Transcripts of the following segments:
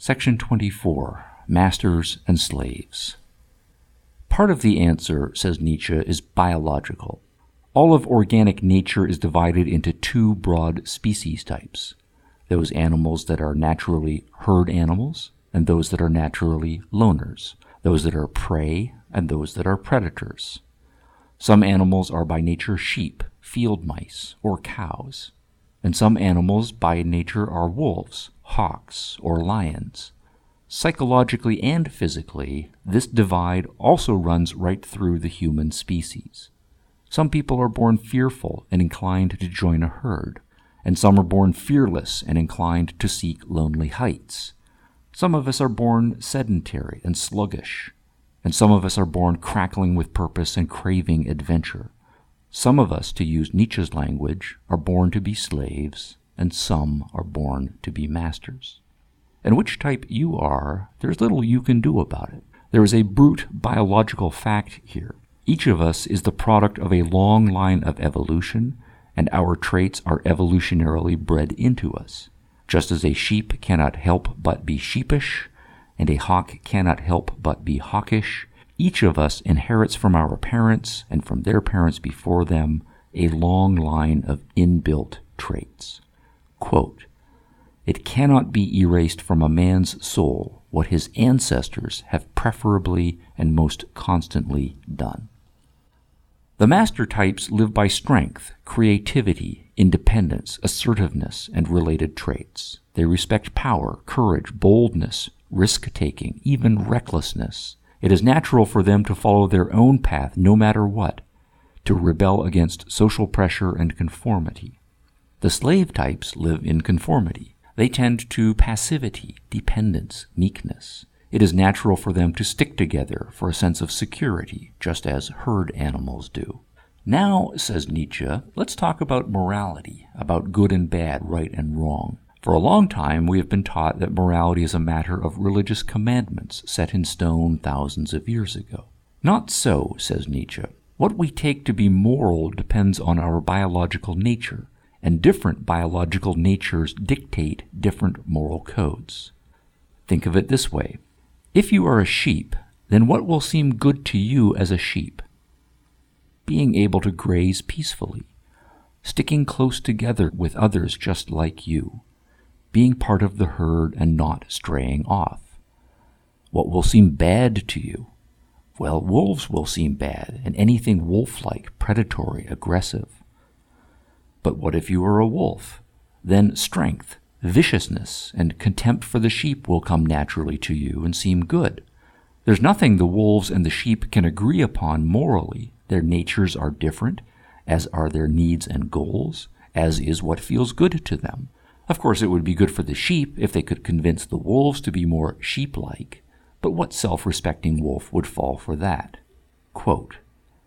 Section 24, Masters and Slaves. Part of the answer, says Nietzsche, is biological. All of organic nature is divided into two broad species types: those animals that are naturally herd animals and those that are naturally loners, those that are prey and those that are predators. Some animals are by nature sheep, field mice, or cows, and some animals by nature are wolves, hawks, or lions. Psychologically and physically, this divide also runs right through the human species. Some people are born fearful and inclined to join a herd, and some are born fearless and inclined to seek lonely heights. Some of us are born sedentary and sluggish, and some of us are born crackling with purpose and craving adventure. Some of us, to use Nietzsche's language, are born to be slaves, and some are born to be masters. And which type you are, there's little you can do about it. There is a brute biological fact here. Each of us is the product of a long line of evolution, and our traits are evolutionarily bred into us. Just as a sheep cannot help but be sheepish, and a hawk cannot help but be hawkish, each of us inherits from our parents and from their parents before them a long line of inbuilt traits. Quote, "It cannot be erased from a man's soul what his ancestors have preferably and most constantly done." The master types live by strength, creativity, independence, assertiveness, and related traits. They respect power, courage, boldness, risk-taking, even recklessness. It is natural for them to follow their own path no matter what, to rebel against social pressure and conformity. The slave types live in conformity. They tend to passivity, dependence, meekness. It is natural for them to stick together for a sense of security, just as herd animals do. Now, says Nietzsche, let's talk about morality, about good and bad, right and wrong. For a long time, we have been taught that morality is a matter of religious commandments set in stone thousands of years ago. Not so, says Nietzsche. What we take to be moral depends on our biological nature, and different biological natures dictate different moral codes. Think of it this way. If you are a sheep, then what will seem good to you as a sheep? Being able to graze peacefully, sticking close together with others just like you, being part of the herd and not straying off. What will seem bad to you? Well, wolves will seem bad, and anything wolf-like, predatory, aggressive. But what if you are a wolf? Then strength, viciousness, and contempt for the sheep will come naturally to you and seem good. There's nothing the wolves and the sheep can agree upon morally. Their natures are different, as are their needs and goals, as is what feels good to them. Of course, it would be good for the sheep if they could convince the wolves to be more sheep-like, but what self-respecting wolf would fall for that? Quote,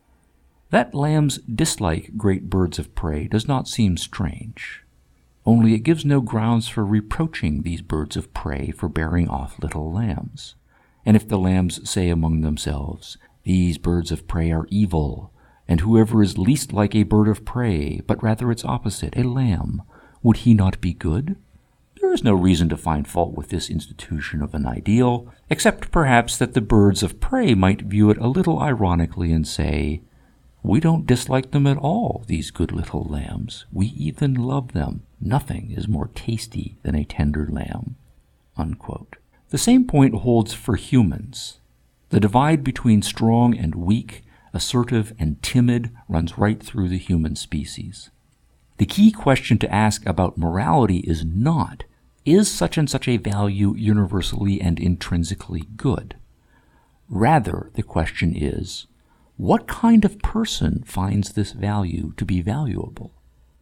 "That lambs dislike great birds of prey does not seem strange. Only it gives no grounds for reproaching these birds of prey for bearing off little lambs. And if the lambs say among themselves, 'These birds of prey are evil,' and whoever is least like a bird of prey, but rather its opposite, a lamb, would he not be good? There is no reason to find fault with this institution of an ideal, except perhaps that the birds of prey might view it a little ironically and say, 'We don't dislike them at all, these good little lambs. We even love them. Nothing is more tasty than a tender lamb.'" Unquote. The same point holds for humans. The divide between strong and weak, assertive and timid runs right through the human species. The key question to ask about morality is not, is such and such a value universally and intrinsically good? Rather, the question is, what kind of person finds this value to be valuable?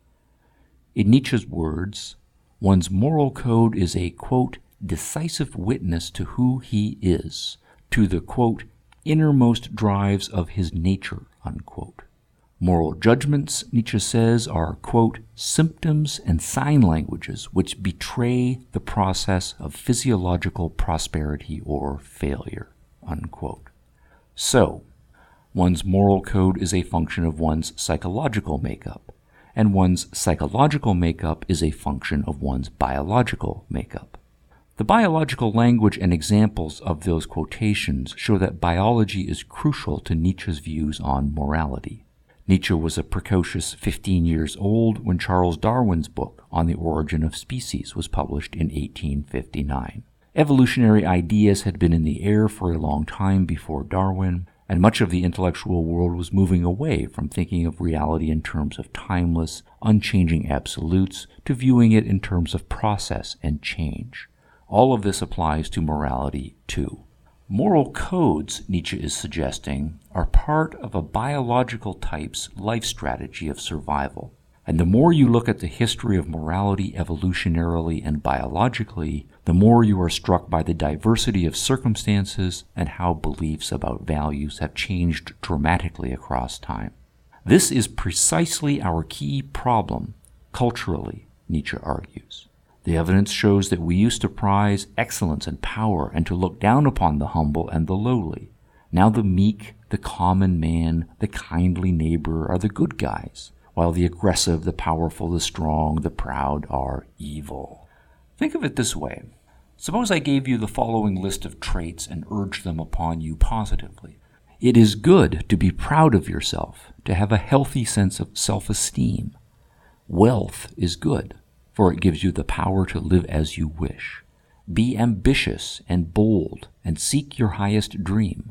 In Nietzsche's words, one's moral code is a, quote, "decisive witness to who he is, to the, quote, innermost drives of his nature," unquote. Moral judgments, Nietzsche says, are, quote, "symptoms and sign languages which betray the process of physiological prosperity or failure," unquote. So, one's moral code is a function of one's psychological makeup, and one's psychological makeup is a function of one's biological makeup. The biological language and examples of those quotations show that biology is crucial to Nietzsche's views on morality. Nietzsche was a precocious 15 years old when Charles Darwin's book On the Origin of Species was published in 1859. Evolutionary ideas had been in the air for a long time before Darwin, and much of the intellectual world was moving away from thinking of reality in terms of timeless, unchanging absolutes to viewing it in terms of process and change. All of this applies to morality, too. Moral codes, Nietzsche is suggesting, are part of a biological type's life strategy of survival. And the more you look at the history of morality evolutionarily and biologically, the more you are struck by the diversity of circumstances and how beliefs about values have changed dramatically across time. This is precisely our key problem, culturally, Nietzsche argues. The evidence shows that we used to prize excellence and power and to look down upon the humble and the lowly. Now the meek, the common man, the kindly neighbor are the good guys, while the aggressive, the powerful, the strong, the proud are evil. Think of it this way. Suppose I gave you the following list of traits and urged them upon you positively. It is good to be proud of yourself, to have a healthy sense of self-esteem. Wealth is good, for it gives you the power to live as you wish. Be ambitious and bold, and seek your highest dream.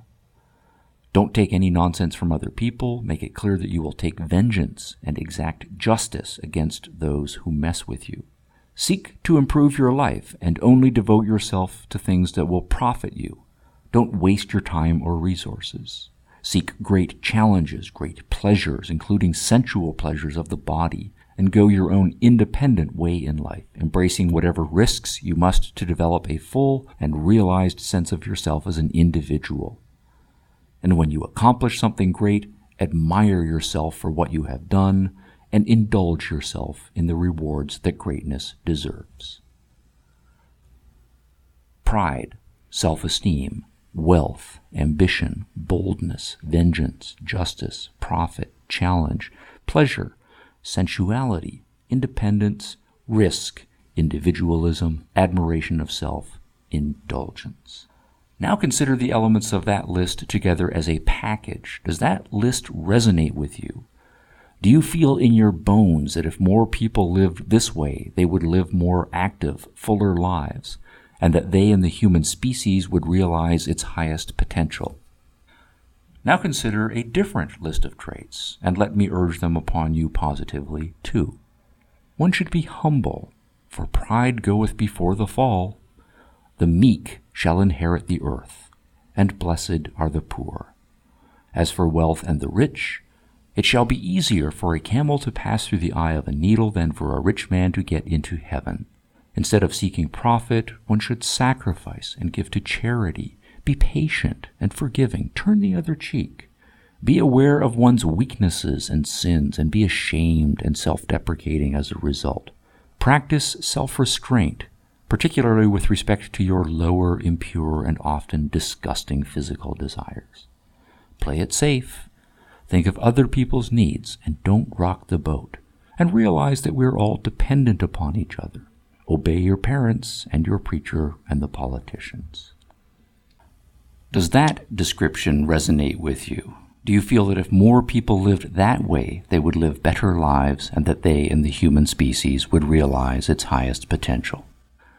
Don't take any nonsense from other people. Make it clear that you will take vengeance and exact justice against those who mess with you. Seek to improve your life and only devote yourself to things that will profit you. Don't waste your time or resources. Seek great challenges, great pleasures, including sensual pleasures of the body, and go your own independent way in life, embracing whatever risks you must to develop a full and realized sense of yourself as an individual. And when you accomplish something great, admire yourself for what you have done and indulge yourself in the rewards that greatness deserves. Pride, self-esteem, wealth, ambition, boldness, vengeance, justice, profit, challenge, pleasure, sensuality, independence, risk, individualism, admiration of self, indulgence. Now consider the elements of that list together as a package. Does that list resonate with you? Do you feel in your bones that if more people lived this way, they would live more active, fuller lives, and that they and the human species would realize its highest potential? Now consider a different list of traits, and let me urge them upon you positively, too. One should be humble, for pride goeth before the fall. The meek shall inherit the earth, and blessed are the poor. As for wealth and the rich, it shall be easier for a camel to pass through the eye of a needle than for a rich man to get into heaven. Instead of seeking profit, one should sacrifice and give to charity. Be patient and forgiving. Turn the other cheek. Be aware of one's weaknesses and sins, and be ashamed and self-deprecating as a result. Practice self-restraint, particularly with respect to your lower, impure, and often disgusting physical desires. Play it safe. Think of other people's needs, and don't rock the boat. And realize that we're all dependent upon each other. Obey your parents and your preacher and the politicians. Does that description resonate with you? Do you feel that if more people lived that way, they would live better lives and that they and the human species would realize its highest potential?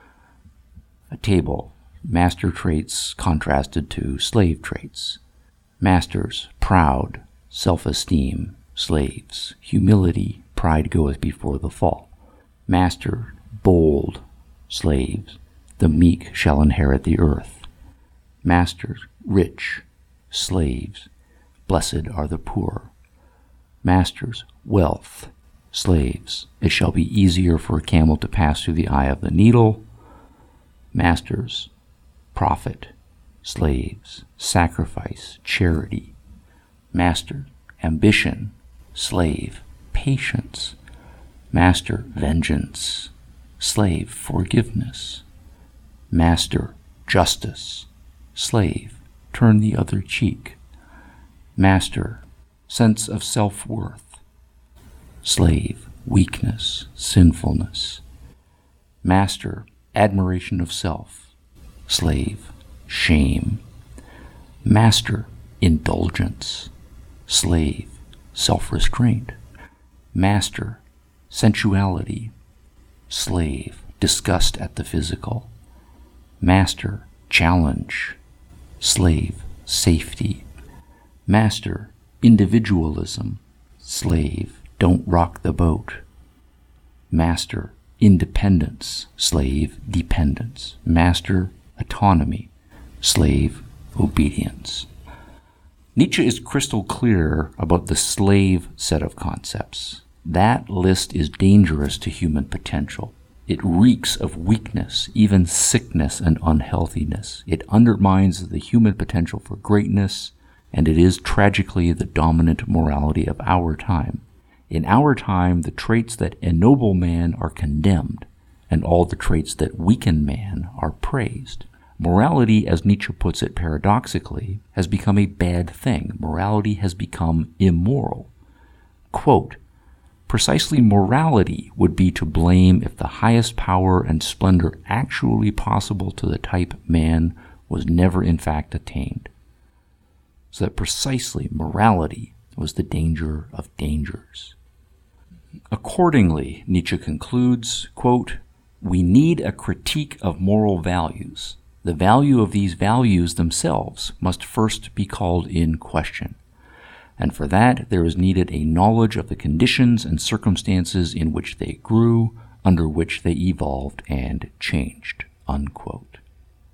A table, master traits contrasted to slave traits. Masters, proud, self-esteem, slaves, humility, pride goeth before the fall. Master, bold, slaves, the meek shall inherit the earth. Masters, rich, slaves, blessed are the poor. Masters, wealth, slaves, it shall be easier for a camel to pass through the eye of the needle. Masters, profit, slaves, sacrifice, charity. Master, ambition, slave, patience. Master, vengeance, slave, forgiveness. Master, justice, slave, turn the other cheek. Master, sense of self-worth. Slave, weakness, sinfulness. Master, admiration of self. Slave, shame. Master, indulgence. Slave, self-restraint. Master, sensuality. Slave, disgust at the physical. Master, challenge. Slave, safety. Master, individualism. Slave, don't rock the boat. Master, independence. Slave, dependence. Master, autonomy. Slave, obedience. Nietzsche is crystal clear about the slave set of concepts. That list is dangerous to human potential. It reeks of weakness, even sickness and unhealthiness. It undermines the human potential for greatness, and it is tragically the dominant morality of our time. In our time, the traits that ennoble man are condemned, and all the traits that weaken man are praised. Morality, as Nietzsche puts it paradoxically, has become a bad thing. Morality has become immoral. Quote, precisely morality would be to blame if the highest power and splendor actually possible to the type man was never in fact attained. So that precisely morality was the danger of dangers. Accordingly, Nietzsche concludes, quote, we need a critique of moral values. The value of these values themselves must first be called in question. And for that, there is needed a knowledge of the conditions and circumstances in which they grew, under which they evolved and changed, unquote.